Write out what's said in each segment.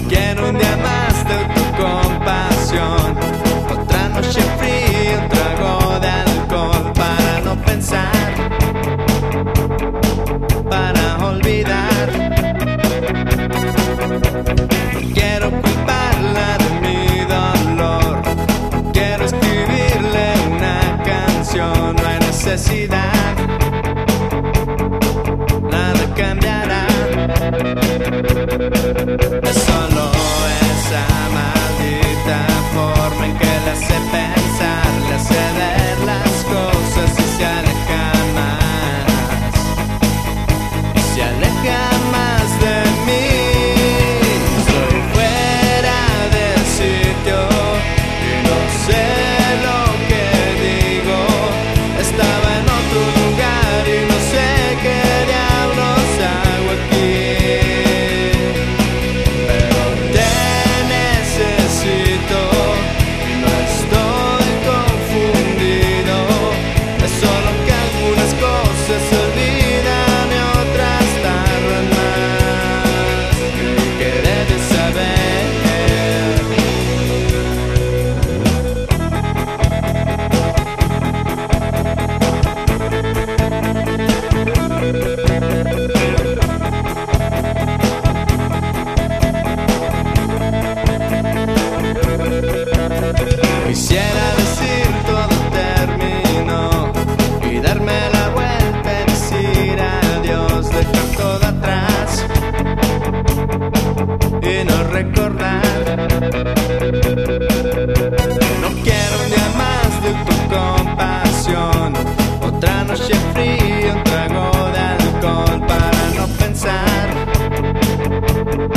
Quiero un día más de autocompasión, otra noche fría, un trago de alcohol para no pensar, para olvidar. No quiero culparla de mi dolor, no quiero escribirle una canción, no hay necesidad, nada cambiará. Es solo esa maldita forma en que le hace pensar, le hace ver las cosas y se aleja más, y se aleja más de mí. Estoy fuera del sitio y no sé lo que digo. Estaba en otro lugar y no sé qué diablos hago aquí. Quisiera decir todo terminó y darme la vuelta y decir adiós, dejar todo atrás y no recordar. No quiero un día más de autocompasión, otra noche fría, un trago de alcohol para no pensar,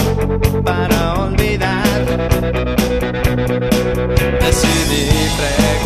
para olvidar. Decidí